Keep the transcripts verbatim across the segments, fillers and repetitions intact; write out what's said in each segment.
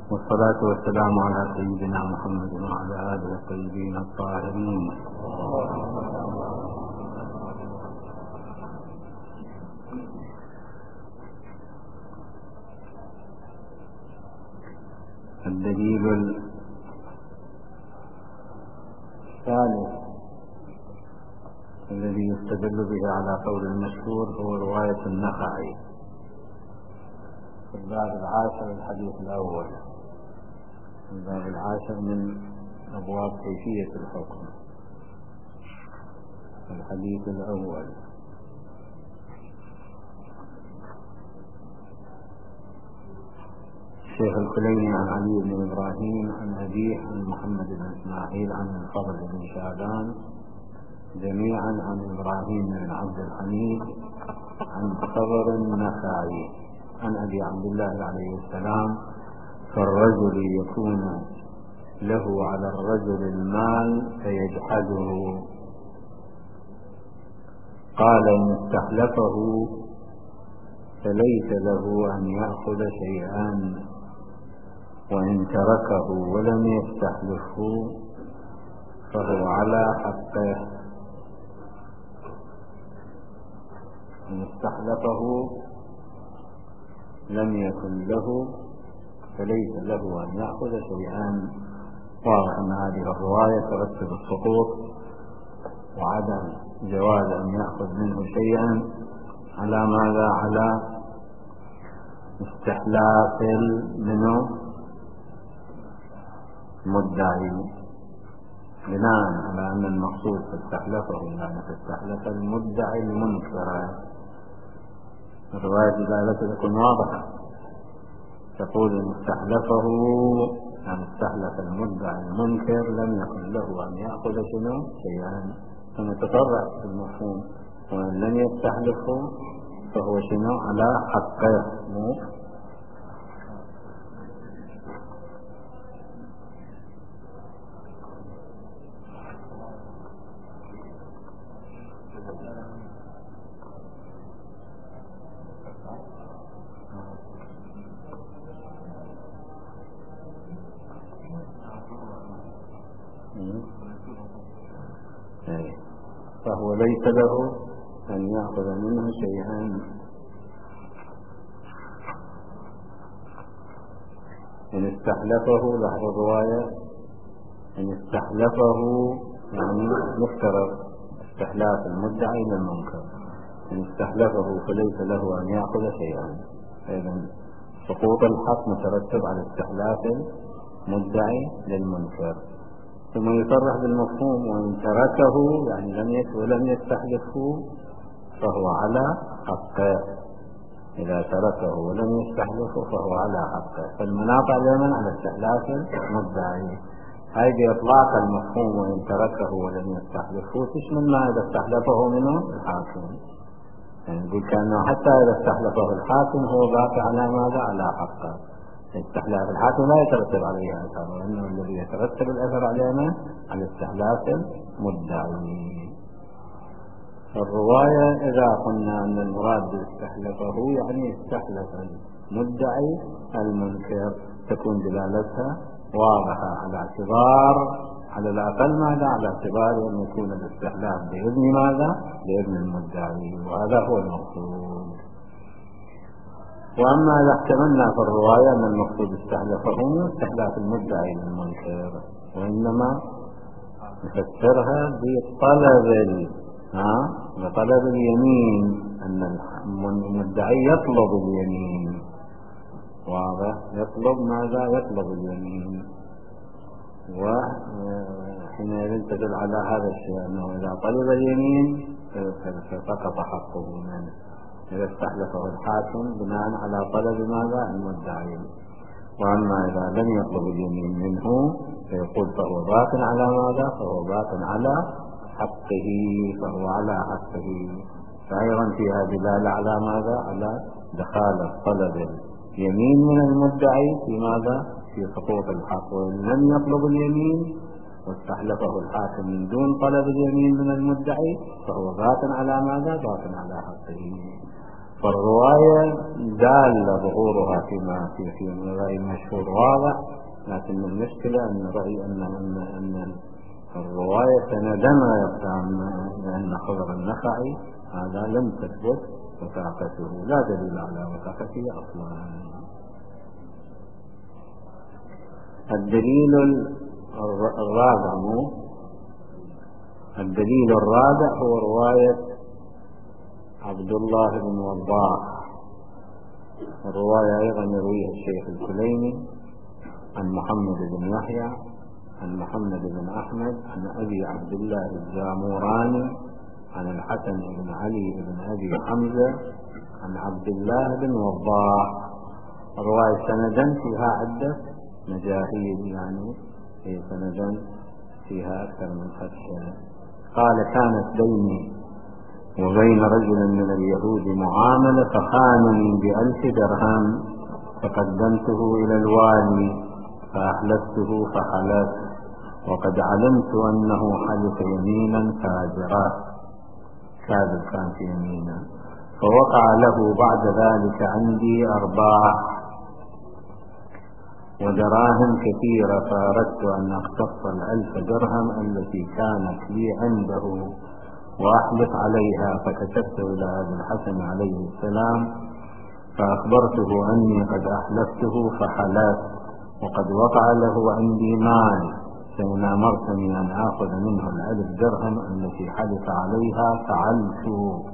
والصلاة والسلام على سيدنا محمد وعلى آله الطيبين الطاهرين. الدليل الثالث الذي يستدل به على قول المشهور هو رواية النخعي في الباب العاشر الحديث الأول، الباب العاشر من أبواب كيفية الحكم، الحديث الأول. الشيخ الكليني عن علي بن إبراهيم عن أبيه عن محمد بن إسماعيل عن الفضل بن شعبان جميعا عن إبراهيم بن عبد الحميد عن صبر النخعي عن أبي عبد الله عليه السلام: فالرجل يكون له على الرجل المال فيجحده، قال إن استحلفه فليس له أن يأخذ شيئا، وإن تركه ولم يستحلفه فهو على حقه. إن استحلفه لم يكن له فليس له أن يأخذ شيئا. واضح أن هذه الرواية ترتب السقوط وعدم جواز أن يأخذ منه شيئا على ماذا؟ على استحلاف منه مدعي، بناء على أن المقصود استحلفه يعني استحلف المدعي المنكر. الرواية دلالتها تكون واضحة، تقول إن استحلفه يعني استحلف المدعي المنكر لم يكن له أن يأخذ شنو شيئا، فنتصرف في المفهوم. وإن لم يستحلفه فهو شنو على حقه. فهو ليس له أن يأخذ منه شيئا. إن استحلفه، لاحظوا الرواية، إن استحلفه يعني مفترض استحلاف المدعي للمنكر، إن استحلفه فليس له أن يأخذ شيئا. إذن سقوط الحق مترتب على استحلاف المدعي للمنكر. ثم يصرح بالمفهوم: وإن تركه يعني لم يكن ولم يستحلفه فهو على حقه. إذا تركه ولم يستحلفه فهو على حقه. فالمناط دائما على استحلاف المدعي. هاي بإطلاق المفهوم وإن تركه ولم يستحلفه تشمل ما إذا استحلفه منه الحاكم، يعني يقول كأنه حتى إذا استحلفه الحاكم هو باقي على ماذا؟ على حقه. استحلاف الحاكم لا يترتب عليه أثر، وإنه الذي يترتب الأثر علينا على استحلاف المدعي. الرواية إذا قلنا أن المراد باستحلفه يعني استحلف المدعي المنكر تكون دلالتها واضحة، على اعتبار على الأقل ماذا؟ على اعتبار أن يكون الاستحلاف بإذن ماذا؟ بإذن المدعي، وهذا هو المقصود. وأما إذا احتملنا في الرواية أن المقصود استحلفه من استحلاف المدعي للمنكر، وإنما نفسرها بطلب ها بطلب اليمين، أن المدعي يطلب اليمين. واضح؟ يطلب ماذا؟ يطلب اليمين. وحينئذ تدل على هذا الشيء أنه إذا طلب اليمين فسقط حقه منه، إذا استحلفه الحاكم بناء على طلب ماذا؟ المدعي. وأما إذا لم يطلب اليمين منه فيقول فهو باق على ماذا؟ فهو باق على حقه، فهو على حقه. فأيضا فيها دلالة على ماذا؟ على دخال طلب اليمين من المدعي في ماذا؟ في سقوط الحق. وإن لم يطلب اليمين واستحلفه الحاكم من دون طلب اليمين من المدعي فهو باق على ماذا؟ باق على حقه. فالرواية دالة ظهورها فيما في في الرأي المشهور واضح، لكن المشكلة أن رأي أن أن أن الرواية سندا لأن خضر النخعي هذا لم تثبت وثاقته، لا دليل على وثاقته أصلا. الدليل الرابع الدليل الرابع هو رواية عبد الله بن وضاح. الرواية أيضا يرويها الشيخ الكليني عن محمد بن يحيى عن محمد بن أحمد عن أبي عبد الله الجاموراني عن الحسن بن علي بن أبي حمزة عن عبد الله بن وضاح. الرواية سندا فيها عدة مجاهيل، يعني هي سندا فيها أكثر من فتحة. قال: كانت بيني وبين رجل من اليهود معاملة فخانني بألف درهم، فقدمته إلى الوالي فأحلفته فحلف، وقد علمت أنه حلف يمينا فاجرا، كاذب كان في يمينا، فوقع له بعد ذلك عندي أرباح ودراهم كثيرة، فأردت أن أختص الألف درهم التي كانت لي عنده وأحلف عليها، فكتبت إلى أبي الحسن عليه السلام فأخبرته أني قد أحلفته فحلف، وقد وقع له عندي مال، فإن أمرتني أن آخذ منه الألف درهم التي حلف عليها فعلت.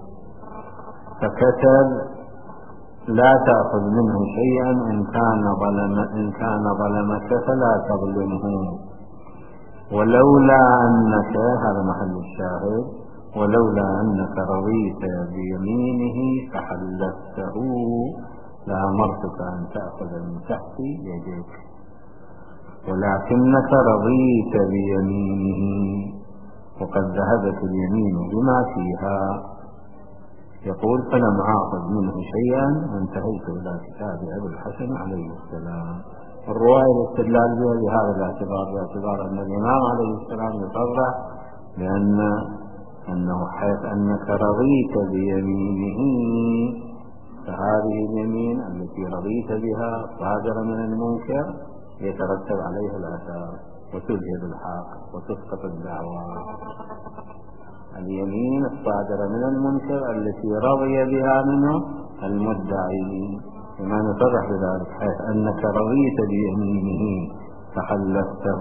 فكتب: لا تأخذ منه شيئا، إن كان ظلم إن كان ظلمك فلا تظلمه، ولولا أنك، هذا محل الشاهد، ولولا أنك رضيت بيمينه فحلفته لأمرتك أن تأخذ من تحت يديك، ولكنك رضيت بيمينه وقد ذهبت اليمين بما فيها. يقول: فلم آخذ منه شيئا وانتهيت إلى كتاب أبي الحسن عليه السلام. الرواية الاستدلال بها بهذا الاعتبار، باعتبار أن الإمام عليه السلام يصرح بأن أنه حيث أنك رضيت بيمينه، فهذه اليمين التي رضيت بها صادرة من المنكر يترتب عليها الآثار وتذهب الحق وتسقط الدعوة. اليمين الصادرة من المنكر التي رضي بها منه المدعي، وما نصرح بذلك حيث أنك رضيت بيمينه فحلفته،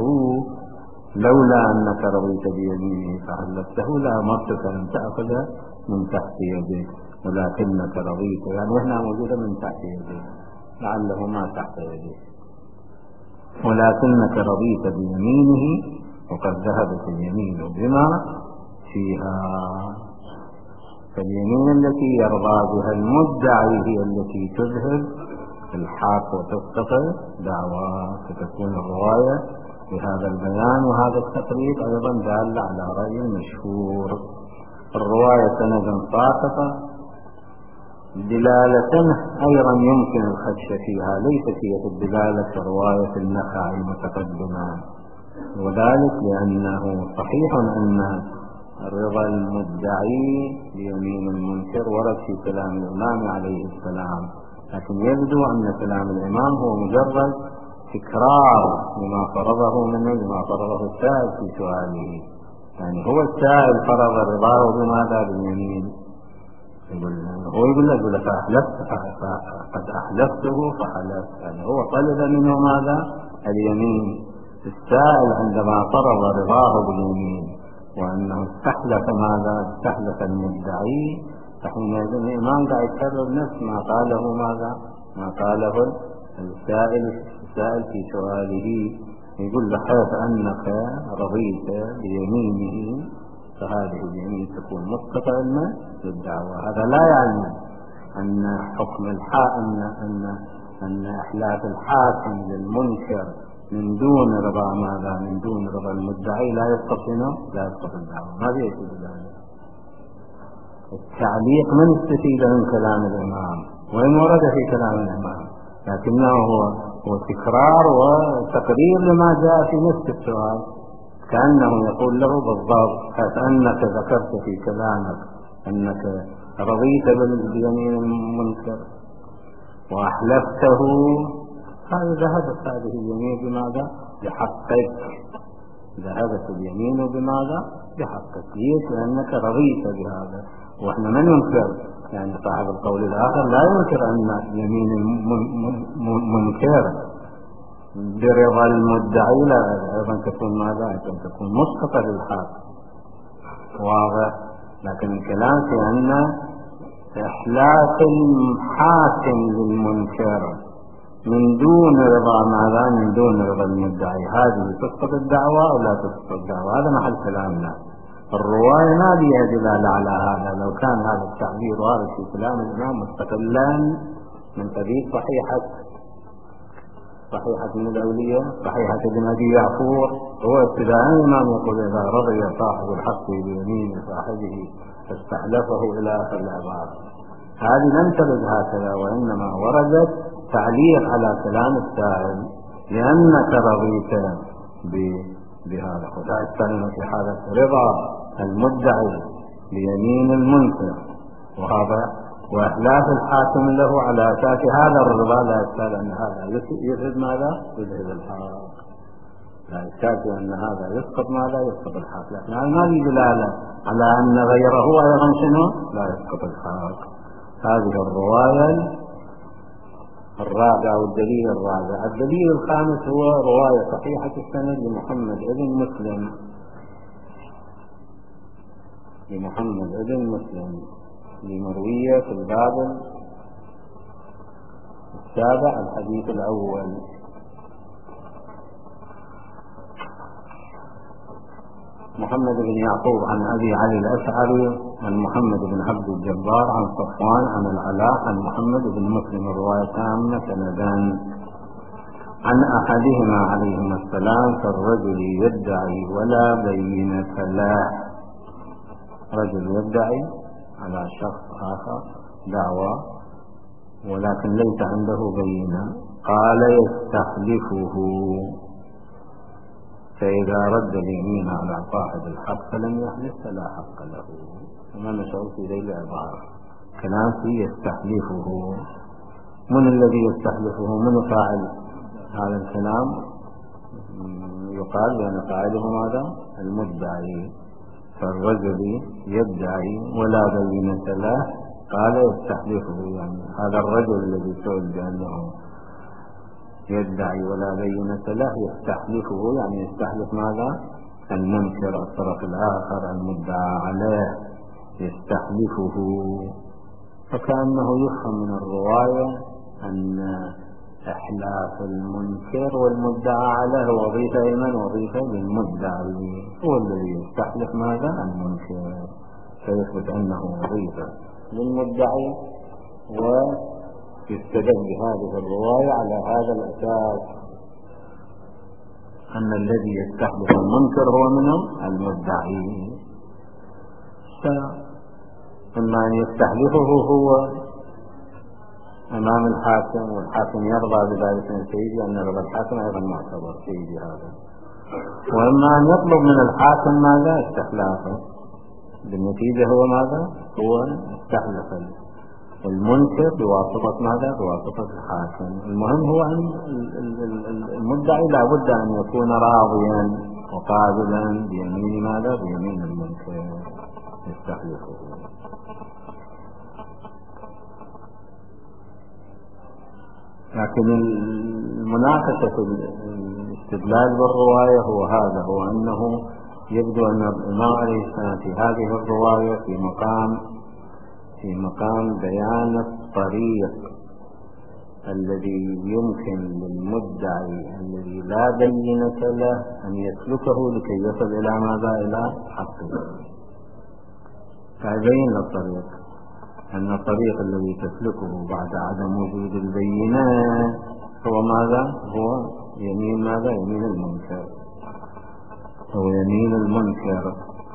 لولا أنك رضيت بيمينه فحلفته لأمرتك أن تأخذ من تحت يديك، ولكنك رضيت، يعني هنا موجودة من تحت يديك، لعله ما تحت يديك، ولكنك رضيت بيمينه وقد ذهبت اليمين بما فيها. فاليمين التي يرضى بها المدعي هي التي تذهب الحق وتسقط دعوى، فتكون الرواية بهذا البيان وهذا التقريب أيضا دال على رأي مشهور. الرواية سندا ساقطة دلالة أيضا يمكن الخدش فيها، ليست هي الدلالة رواية النخعي المتقدمة، وذلك لأنه صحيح أن رضا المدعي بيمين المنكر ورد في كلام الإمام عليه السلام، لكن يبدو أن كلام الإمام هو مجرد تكرار لما فرضه منه، لما فرضه السائل في سؤاله، يعني هو السائل فرض رضاه بماذا؟ باليمين. هو يقول لك فأحلفت قد أحلفته فحلفت، يعني هو طلب منه ماذا؟ اليمين. السائل عندما فرض رضاه باليمين وأنه استحلف ماذا؟ استحلف المدعي، فحينئذ الإمام قاعد يكرر نفس ما قاله ماذا؟ ما قاله السائل السائل في سؤاله، يقول له حيث أنك رضيت بيمينه فهذه اليمين تكون مسقطة للدعوة. هذا لا يعني أن حكم الحاكم أن أن إحلاف الحاكم للمنكر من دون رضا ماذا؟ من دون رضا المدعي لا يسقط لا يسقط الدعوة. ماذا يقول ذلك؟ التعليق من استفيد من كلام الإمام وإن ورد في كلام الإمام، لكنه هو هو تكرار وتقرير لما جاء في نفس السؤال، كأنه يقول له بالضبط حيث أنك ذكرت في كلامك أنك رضيت باليمين المنكر وأحلفته، هذه ذهبت هذه اليمين بماذا؟ بحقك. ذهبت اليمين بماذا؟ بحقك. ليش؟ لأنك رضيت بهذا. وإحنا ما ننكر، يعني صاحب القول الآخر لا ينكر أن اليمين منكر برضا المدعي، لا أيضا تكون ماذا؟ أيضا تكون مسقطة للحاكم. واضح؟ لكن الكلام في أن إحلاف الحاكم للمنكر من دون رضا ماذا؟ من دون رضا المدعي، هذه تسقط الدعوة أو لا تسقط الدعوة؟ هذا محل كلامنا. الرواية ما بها دلالة على هذا. لو كان هذا التعبير وارد في كلام الإمام مستقلا من قبيل صحيحة صحيحة من الأولية، صحيحة ابن أبي يعفور، هو ابتداء الإمام يقول إذا رضي صاحب الحق بيمين صاحبه فاستحلفه إلى آخر العبارة. هذه لم ترد هكذا، وإنما وردت تعليق على كلام السائل لأنك رضيت بهذا. ولا الكلمة في حالة رضا المدعي بيمين المنكر وهذا وإحلاف الحاكم له على أساس هذا الرضا، لا يشكال أن هذا يفسد ماذا؟ يذهب الحق. لا يشكال أن هذا يسقط ماذا؟ يسقط الحق. لكن هذا ما في دلالة على أن غيره أيضا شنو؟ لا يسقط الحق. هذه الرواية الرابعة والدليل الرابع. الدليل الخامس هو رواية صحيحة السند لمحمد ابن مسلم لمحمد ابن مسلم لمروية في الباب السابع الحديث الأول. محمد بن يعقوب عن أبي علي الأشعري عن محمد بن عبد الجبار عن صفوان عن العلاء عن محمد بن مسلم، الرواية تامة سندان. عن أحدهما عليهما السلام كالرجل يدعي ولا بينة له. رجل يدعي على شخص آخر دعوة ولكن ليس عنده بينة، قال يستحلفه، فإذا رد اليمين على صاحب الحق فلم يحلف فلا حق له. وما نشعر في ذيل العبارة كلام في يستحلفه. من الذي يستحلفه؟ من فاعل هذا الكلام؟ يقال بأن فاعله ماذا؟ المدعي. فالرجل يدعي ولا بينة له قال يستحلفه، يعني هذا الرجل الذي سئل بأنه يدعي ولا بينة له يستحلفه، يعني يستحلف ماذا؟ المنكر الطرف الآخر المدعى عليه يستحلفه. فكأنه يفهم من الرواية أن إحلاف المنكر والمدعى عليه وظيفة لمن؟ وظيفة للمدعي، هو الذي يستحلف ماذا؟ المنكر، فيثبت أنه وظيفة للمدعي. ويستدل بهذه الرواية على هذا الأساس أن الذي يستحلف المنكر هو منه المدعي. فإما أن يستحلفه هو أمام الحاكم والحاكم يرضى بذلك من سيدي، أن رضا الحاكم أيضا معتبر سيدي هذا، وإما أن يطلب من الحاكم ماذا؟ استحلافه. بالنتيجة هو ماذا؟ هو استحلف المنكر بواسطة ماذا؟ بواسطة الحاكم. المهم هو أن المدعي لا بد أن يكون راضيا وقابلا بيمين ماذا؟ بيمين المنكر يستحلفه. لكن المناقشة في الاستدلال بالرواية هو هذا، هو أنه يبدو أن الإمام عليه السلام في هذه الرواية في مقام في مقام بيان الطريق الذي يمكن للمدعي الذي لا بينة له أن يسلكه لكي يصل إلى ماذا؟ إلى حقه. فيبين الطريق أن الطريق الذي تسلكه بعد عدم وجود البينات هو ماذا؟ هو يمين ماذا؟ يمين المنكر. هو يمين المنكر،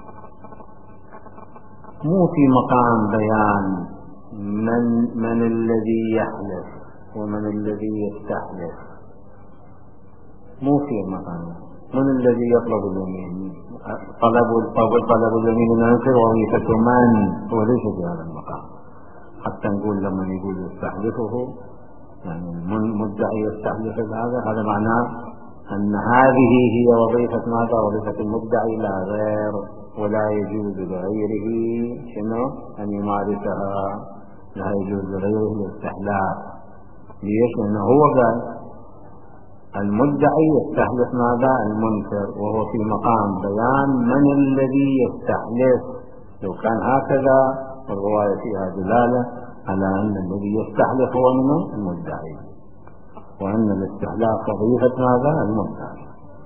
مو في مقام بيان من من الذي يحلف ومن الذي يستحلف، مو في مقام، من الذي يطلب اليمين؟ طلب طلب اليمين من المنكر وظيفة من؟ هو ليس في هذا المقام. حتى نقول لما يقول يستحلفه يعني المدعي يستحلف هذا هذا معناه أن هذه هي وظيفة ماذا؟ وظيفة المدعي لا غير، ولا يجوز لغيره شنو أن يمارسها، لا يجوز لغيره الاستحلاف. ليش؟ لأنه هو قال المدعي يستحلف ماذا؟ المنكر، وهو في مقام بيان من الذي يستحلف. لو كان هكذا الرواية فيها دلالة على أن الذي يستحلف هو من المدعي، وأن الاستحلاف وظيفة ماذا؟ المدعي.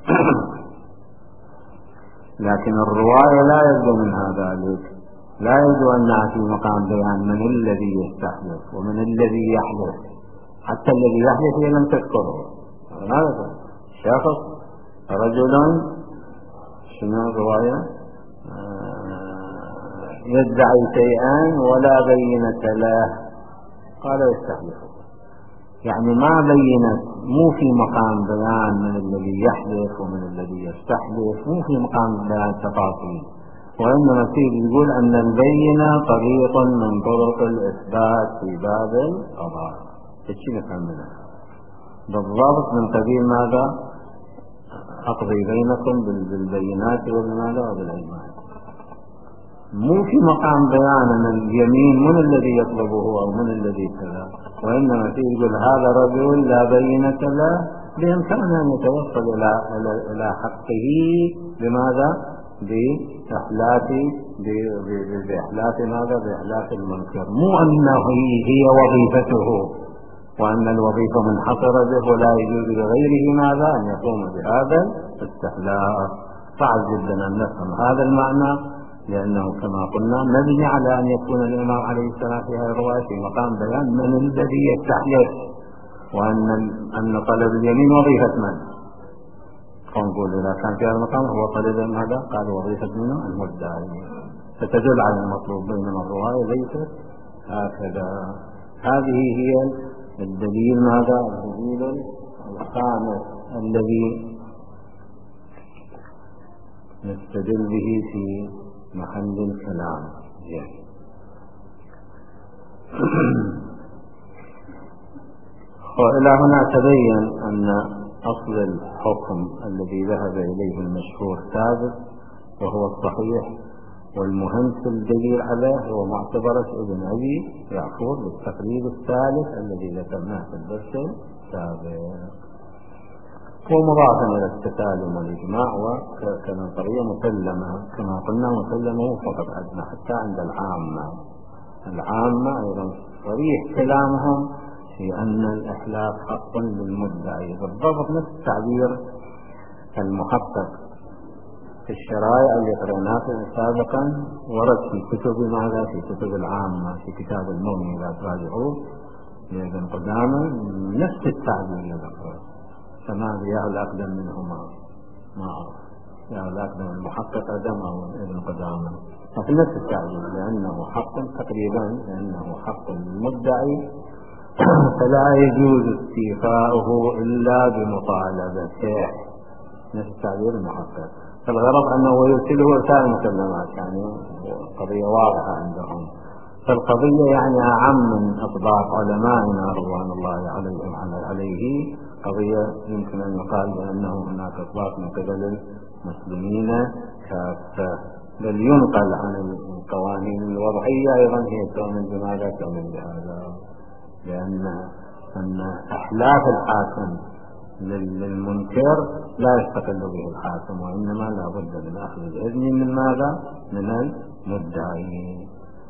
لكن الرواية لا يبدو منها ذلك، لا يبدو أنها في مقام بيان من الذي يستحلف ومن الذي يحلف. حتى الذي يحلف هي لم تذكره. هذا شخص رجل شنو الرواية آه يدعي شيئا ولا بينة له، قال يستحلف. يعني ما بينت، مو في مقام بيان من الذي يحلف ومن الذي يستحلف، مو في مقام بيان تفاصيل، وإنما فيه يقول أن البينة طريق من طرق الإثبات في باب القضاء. ايش نفهم منها؟ بالضبط من قبيل ماذا؟ أقضي بينكم بالبينات وبماذا؟ وبالأيمان. مو في مقام بيان أن اليمين من الذي يطلبه أو من الذي كذا، وإنما فيه يقول هذا رجل لا بينة له، بإمكانه أن يتوصل إلى إلى حقه بماذا؟ بإحلاف بإحلاف ماذا؟ بإحلاف المنكر. مو أنه هي وظيفته وأن الوظيفة منحصرة به ولا يجوز لغيره ماذا؟ أن يقوم بهذا الاستحلاف. صعب جدا أن نفهم هذا المعنى، لأنه كما قلنا مبني على أن يكون الإمام عليه السلام في هذه الرواية في مقام بيان من الذي يستحلف، وأن أن طلب اليمين وظيفة من؟ فنقول إذا كان في هذا المقام هو طلب هذا قال وظيفة منه المدعي، فتدل على المطلوب، بينما الرواية ليست هكذا. هذه هي الدليل ماذا؟ الدليل الخامس الذي نستدل به في محل الكلام. وإلى هنا تبين أن أصل الحكم الذي ذهب إليه المشهور ثابت وهو الصحيح، والمهم في الدليل عليه هو معتبرة ابن أبي يعقوب بالتقريب الثالث الذي ذكرناه في الدرس السابق، ومضافا إلى التسالم والإجماع، وكنظرية مسلمة كما قلنا مسلمه فقط أدنى حتى عند العامة. العامة أيضا صريح كلامهم في أن الإحلاف حق للمدعي، بالضبط نفس التعبير المحقق في الشرائع اللي قرأناه سابقا ورد في كتب ماذا؟ في كتب العامة، في كتاب المغني إذا تراجعوه لابن قدامة نفس التعبير يذكر. فما بياه الأقدم منهما ما أعرف، بياه الأقدم المحقق أدم أو ابن قدامة، ففي نفس التعبير لأنه حق تقريبا، لأنه حق للمدعي فلا يجوز استيفاؤه إلا بمطالبته، نفس التعبير المحقق. فالغرض أنه يرسله إرسال المسلمات، يعني قضية واضحة عندهم. فالقضية يعني أعم من أطباق علمائنا رضوان الله عليهم عليه، قضية يمكن أن يقال بأنه هناك إطلاق من قبل المسلمين كافة، بل ينقل عن القوانين الوضعية أيضا هي تؤمن بماذا؟ تؤمن بهذا، لأن أن إحلاف الحاكم للمنكر لا يستقل به الحاكم، وإنما لا بد من أخذ الإذن من ماذا؟ من المدعي.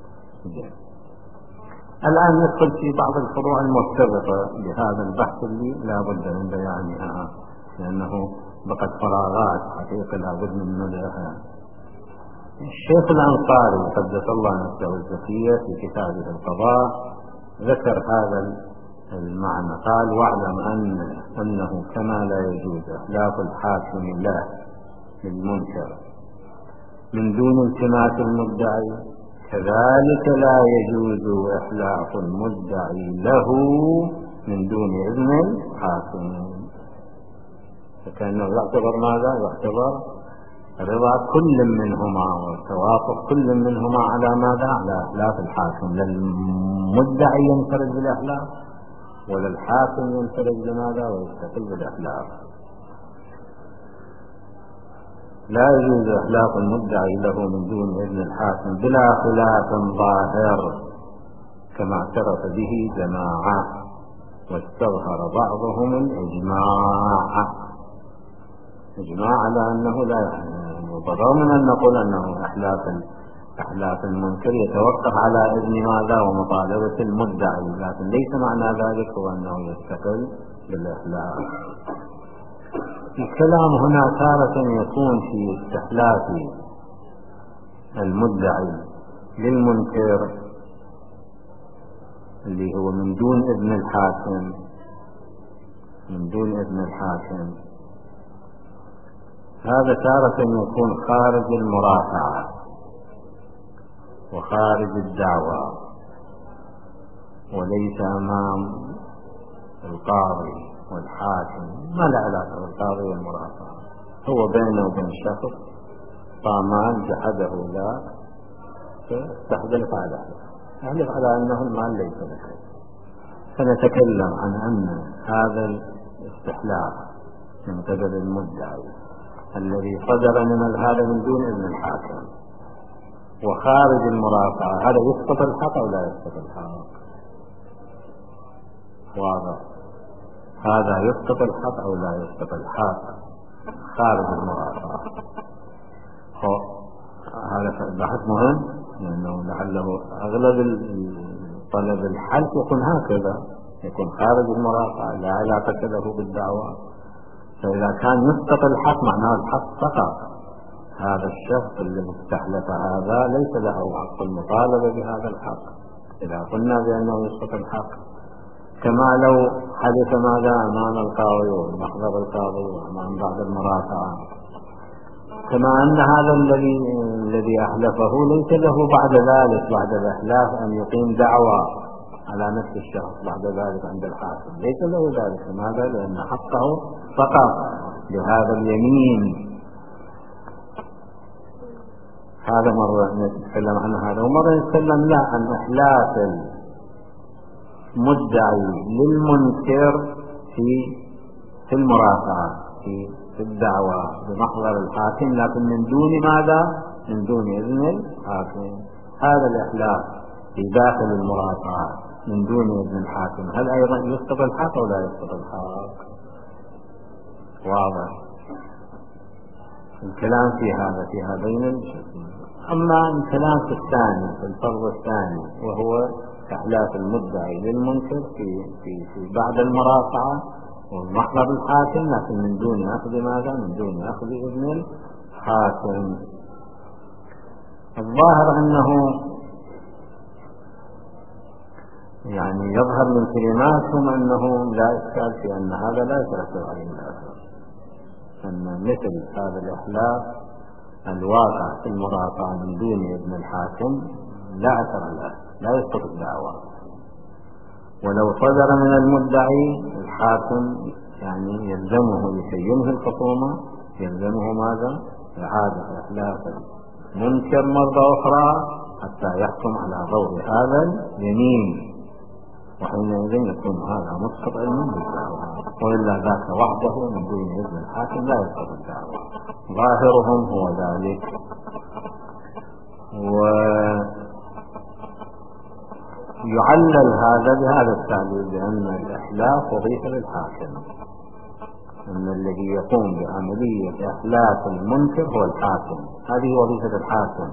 الآن ندخل في بعض الفروع المرتبطة بهذا البحث اللي لا بد من بيانها، لأنه بقت فراغات حقيقة لا بد من ملئها. الشيخ الأنصاري قدس الله نفسه الزكية في كتابه القضاء ذكر هذا المعنى، قال: واعلم أن أنه كما لا يجوز إحلاف الحاكم له للمنكر من دون التماس المدعي، كذلك لا يجوز إحلاف المدعي له من دون إذن الحاكم. فكأنه يعتبر ماذا؟ يعتبر رضا كل منهما وتوافق كل منهما على ماذا؟ على إحلاف الحاكم. للمدعي ينفرد بالإحلاف وللحاكم ينفرد بماذا؟ ويستقل بالإحلاف. لا يجوز إحلاف المدعي له من دون إذن الحاكم بلا خلاف ظاهر كما اعترف به جماعة واستظهر بعضهم الإجماع إجماع على أنه لا يضر من أن نقول أنه أحلاف أحلاف المنكر يتوقف على إذن ماذا ومطالبة المدعي، لكن ليس معنى ذلك هو أنه يستقل بالإحلاف. الكلام هنا تارة يكون في استحلاف المدعي للمنكر اللي هو من دون إذن الحاكم من دون إذن الحاكم هذا تارة يكون خارج المرافعة وخارج الدعوة وليس أمام القاضي والحاكم، ما له علاقة بالقاضي والمرافعة، هو بينه وبين شخص طامان جحده لا فاستحلف على يحلف على أنه المال ليس له. فنتكلم عن أن هذا الاستحلاف من قبل المدعي الذي صدر من هذا من دون إذن الحاكم وخارج المرافعة، هذا يسقط الحق أو لا يسقط الحق؟ واضح؟ هذا يسقط الحق أو لا يسقط الحق خارج المرافعة. هذا بحث مهم لأنه لعله أغلب طلب الحل يكون هكذا، يكون خارج المرافعة لا علاقة له بالدعوة. فإذا كان يسقط الحق معناه الحق سقط، هذا الشخص اللي استحلف هذا ليس له حق المطالبة بهذا الحق إذا قلنا بأنه يسقط الحق، كما لو حدث ماذا أمام القاضي ومحضر القاضي وأمام بعض المرافعة، كما أن هذا الذي الذي أحلفه ليس له بعد ذلك بعد الإحلاف أن يقيم دعوة على نفس الشخص بعد ذلك عند الحاكم، ليس له ذلك. ماذا؟ لأن حقه فقط لهذا اليمين. هذا مرة نتكلم عن هذا، ومرة نتكلم لا عن إحلاف المدعي للمنكر في في المرافعة في في الدعوة بمحضر الحاكم، لكن من دون ماذا؟ من دون إذن الحاكم. هذا الإحلاف في داخل المرافعة من دون إذن الحاكم هل أيضا يسقط الحق أو لا يسقط الحق؟ واضح الكلام في هذا في هذين الشيئين. أما الكلام في الثاني في الفرض الثاني وهو إحلاف المدعي للمنكر في في في بعد المرافعة ومحضر الحاكم لكن من دون أخذ ماذا؟ من دون أخذ إذن الحاكم. الظاهر أنه يعني يظهر من كلماتهم أنه لا إشكال في أن هذا لا يترتب عليه الأثر، أن مثل هذا الإحلاف الواقع في المرافعة من دون إذن الحاكم لا أثر له، لا يسقط الدعوة. ولو صدر من المدعي الحاكم يعني يلزمه لكي الخصومة يلزمه ماذا؟ إعادة إحلاف المنكر مرة أخرى حتى يحكم على ضوء هذا اليمين، وحينئذ يكون هذا مسقط علما بالدعوة، وإلا ذاك وحده من دون إذن الحاكم لا يسقط الدعوة. ظاهرهم هو ذلك. ويعلل هذا بهذا التعليل بأن الإحلاف وظيفة للحاكم، أن الذي يقوم بعملية إحلاف المنكر هو الحاكم، هذه وظيفة الحاكم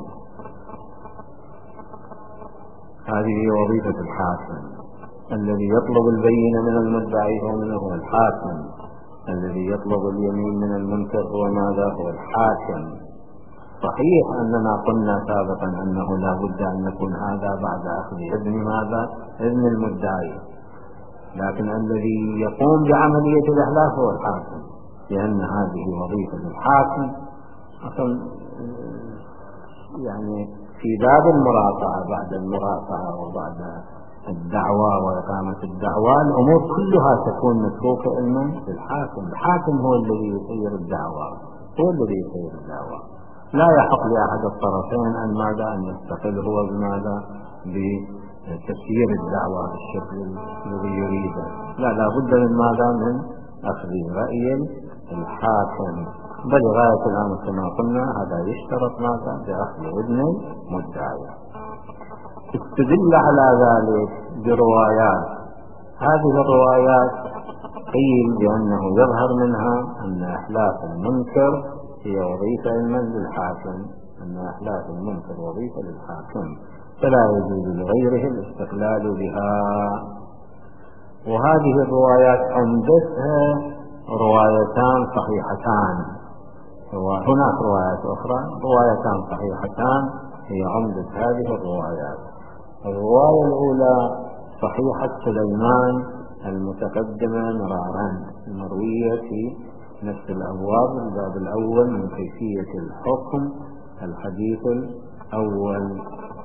هذه وظيفة الحاكم الذي يطلب البينة من المدعي هو منه هو الحاكم، الذي يطلب اليمين من المنكر هو ماذا؟ هو الحاكم. صحيح أننا قلنا سابقا أنه لا بد أن يكون هذا بعد أخذ إذن ماذا؟ إذن المدعي، لكن الذي يقوم بعملية الإحلاف هو الحاكم، لأن هذه وظيفة الحاكم أصلا يعني في باب المرافعة بعد المرافعة وبعد الدعوى وإقامة الدعوى الأمور كلها تكون متروكة إلما للحاكم. الحاكم هو الذي يسير الدعوى، هو الذي يسير الدعوى. لا يحق لأحد الطرفين أن ماذا أن يستقل هو بماذا بتسيير الدعوى بالشكل الذي يريده. لا لا بد من ماذا من أخذ رأي الحاكم. بل غاية الآن كما قلنا هذا يشترط ماذا بأخذ إذن المدعي. استدل على ذلك بروايات. هذه الروايات قيل بأنه يظهر منها أن إحلاف المنكر هي وظيفة للحاكم، أن إحلاف المنكر وظيفة للحاكم، فلا يجوز لغيره الاستقلال بها. وهذه الروايات عمدتها روايتان صحيحتان، وهناك روايات أخرى روايتان صحيحتان هي عمدة هذه الروايات. الرواية الأولى صحيحة سليمان المتقدمة مرارا، المروية في نفس الأبواب، الباب الأول من كيفية الحكم، الحديث الأول.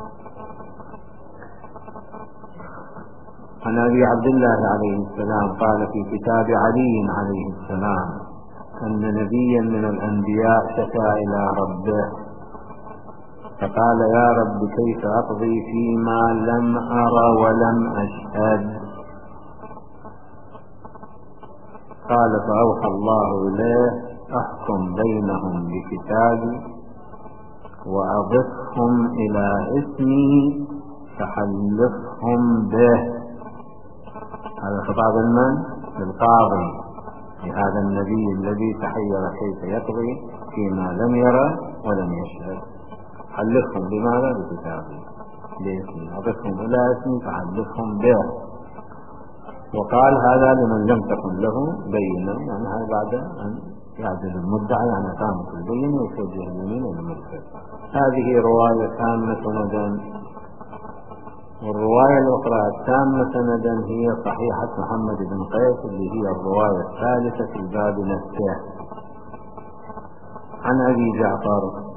عن أبي عبد الله عليه السلام قال في كتاب علي عليه السلام أن نبيا من الأنبياء شكا إلى ربه فقال يا رب كيف أقضي فيما لم أر ولم أشهد؟ قال فأوحى الله إليه أحكم بينهم بكتابي وأضفهم إلى اسمي فحلفهم به. هذا خطاب من؟ للقاضي لهذا النبي الذي تحير كيف يقضي فيما لم يرى ولم يشهد. حلفهم بماذا؟ بكتابي باسمي، أضفهم إلى اسمي فحلفهم به. وقال هذا لمن لم تكن له بينة، يعني هذا بعد أن يعدل المدعي عن إقامة البينة ويتوجه اليمين للمنكر. هذه رواية تامة سندا. والرواية الأخرى التامة سندا هي صحيحة محمد بن قيس اللي هي الرواية الثالثة في الباب نفسه. عن أبي جعفر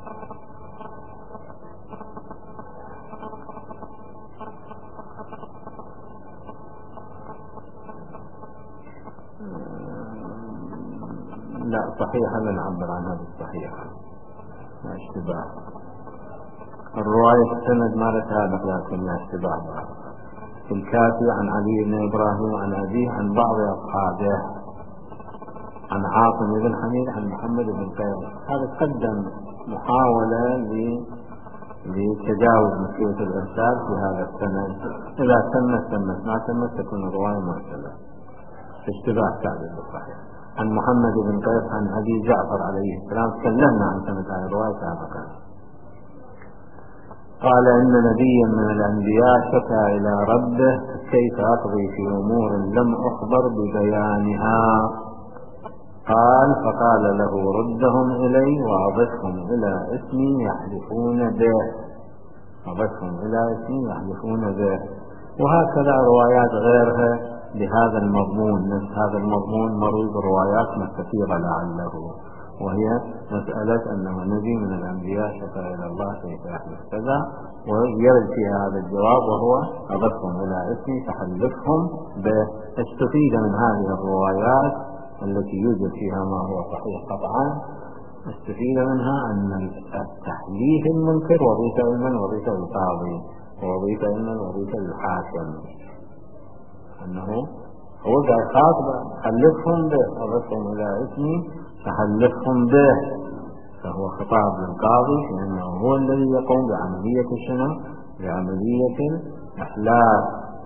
لا صحيحة لا نعبر عنها بالصحيحة، لا اشتباه. الرواية السند مالتها لكن لا اشتباه. في الكافي عن علي بن إبراهيم عن أبيه عن بعض أصحابه عن عاصم بن حميد عن محمد بن قيس. هذا قدم محاولة لتجاوز مشكلة الإرسال في هذا السند. إذا تمت تمت، ما تمت تكون الرواية مرسلة. اشتباه كامل بالصحيح. عن محمد بن قيس عن أبي جعفر عليه السلام. تكلمنا عن سند هذه الرواية سابقا. قال إن نبيا من الأنبياء شكا إلى ربه كيف أقضي في أمور لم أخبر ببيانها. قال فقال له ردهم إلي وأضفهم إلى اسمي يحلفون به، أضفهم إلى اسمي يحلفون به. وهكذا روايات غيرها بهذا المضمون، نفس هذا المضمون مروي بروايات كثيرة لعله، وهي مسألة أنه نبي من الأنبياء شكا إلى الله كيف يحلف كذا، ويرد فيها هذا الجواب وهو أضفهم إلى اسمي فحلفهم به. استفيد من هذه الروايات التي يوجد فيها ما هو صحيح قطعا، استفيد منها أن التحليف المنكر وظيفة من وظيفة القاضي، ووظيفة من وظيفة الحاكم، أنه هو قال خاطبة حلفهم به، أضفهم إلى اسمي فحلفهم به، فهو خطاب للقاضي لأنه هو الذي يقوم بعملية شنو؟ بعملية الإحلاف.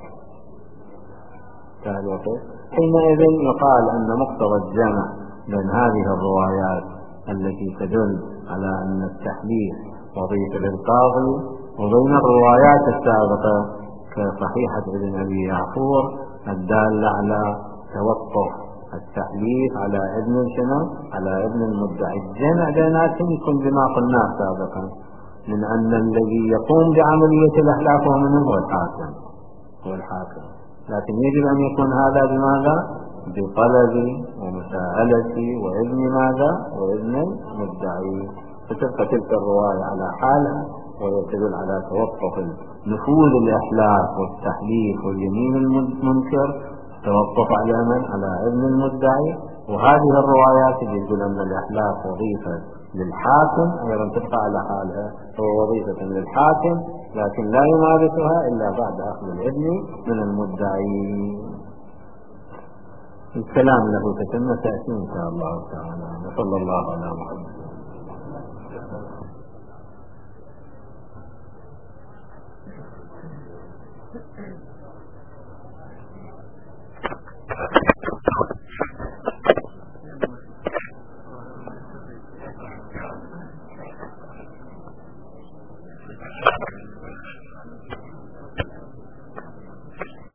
حينئذ يقال أن مقتضى الجمع بين هذه الروايات التي تدل على أن التحليف وظيفة للقاضي وبين الروايات السابقة كصحيحة ابن أبي يعفور الدالة على توقف التحليف على ابن شنو؟ على ابن المدعي. الجمع بيناتهم يكون بما قلناه سابقا من أن الذي يقوم بعملية الإحلاف هو من هو الحاكم، هو الحاكم، لكن يجب أن يكون هذا بماذا؟ بطلب ومساءلة وإذن ماذا؟ وإذن المدعي. فتبقى تلك الرواية على حالها وهي تدل على توقف نفوذ الإحلاف والتحليف واليمين المنكر، توقف على من؟ على ابن المدعي. وهذه الروايات يقول أن الإحلاف وظيفة للحاكم، أيضا تبقى على حالها، هو وظيفة للحاكم لكن لا يمارسها إلا بعد أخذ الإذن من المدعي. الكلام له تتم تأتي إن شاء الله تعالى. وصلى الله على محمد.